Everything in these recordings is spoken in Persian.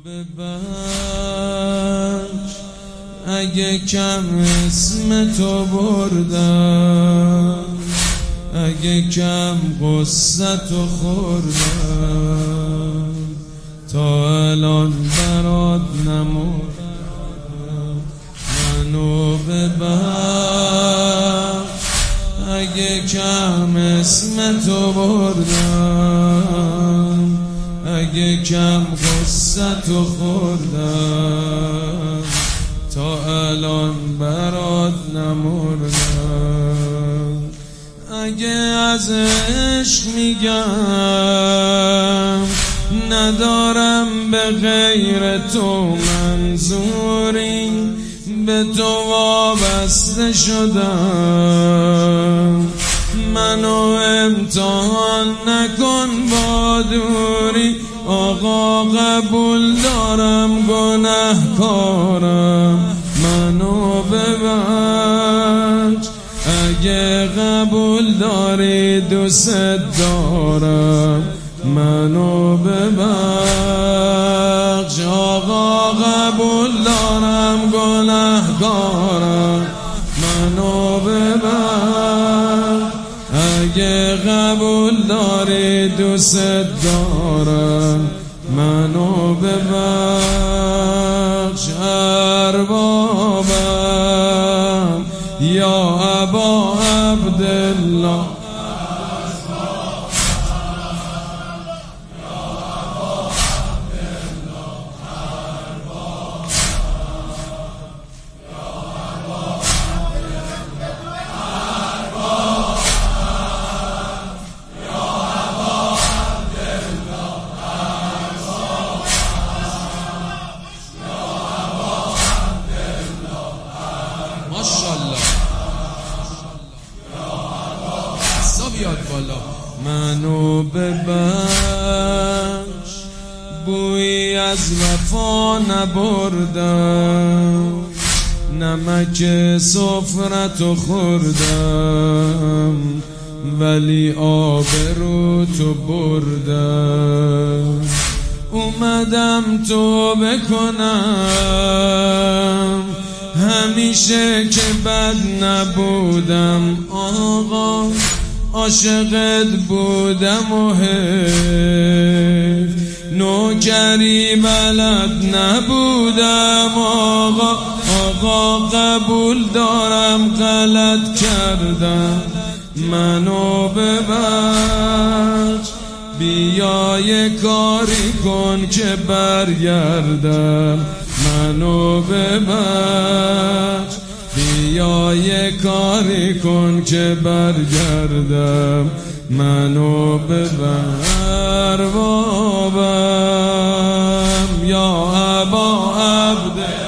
ببخش اگه کم اسم تو بردم، اگه کم قصتو خوردم، تا الان برات نمردم. منو ببخش اگه کم اسم تو بردم، اگه کم قصتو خوردم، تا الان برات نمردم. اگه از عشق میگم ندارم به غیر تو منظوری، به تو وابسته شدم. منو امتحان نکن با دوری، آقا قبول دارم گناهکارم. منو ببخش اگه قبول داری دوست دارم. منو ببخش آقا قبول دارم گناهکارم. منو ببخش اگه قبول داری دوست دارم. منو ببخش اربابم یا ابا عبدالله. منو ببخش بویی از وفا نبردم، نمک سفرتو خوردم، ولی آبرو تو بردم. اومدم توبه کنم همیشه که بد نبودم. آقا عاشقت بودم و حیف نوکری بلد نبودم. آقا قبول دارم غلط کردم. منو ببخش بیا یه کاری کن که برگردم. منو ببخش بیا یه کاری کن که برگردم. منو ببر بابم یا ابا عبدالله.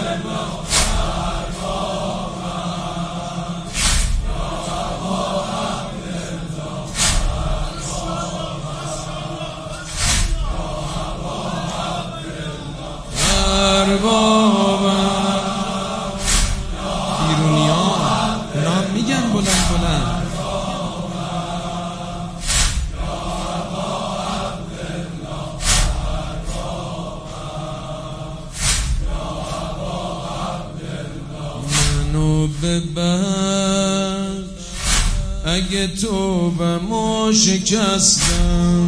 منو ببخش اگه توبه‌مو شکستم،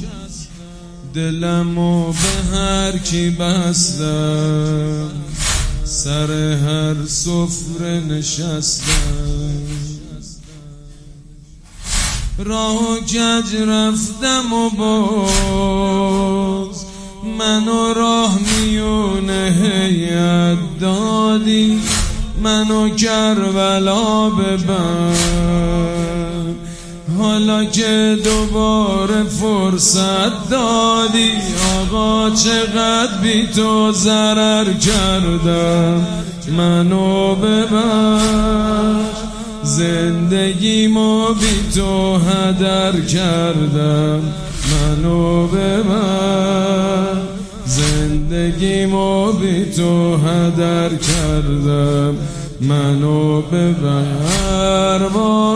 دلمو به هر کی بستم، سر هر سفره نشستم. راه و کج رفتم و باز منو راه میونه هیئت دادی. منو کربلا ببر حالا که دوباره فرصت دادی. آقا چقدر بی تو ضرر کردم. منو ببخش زندگیمو بی تو هدر کردم. منو ببخش زندگیمو بی تو هدر کردم. منو ببر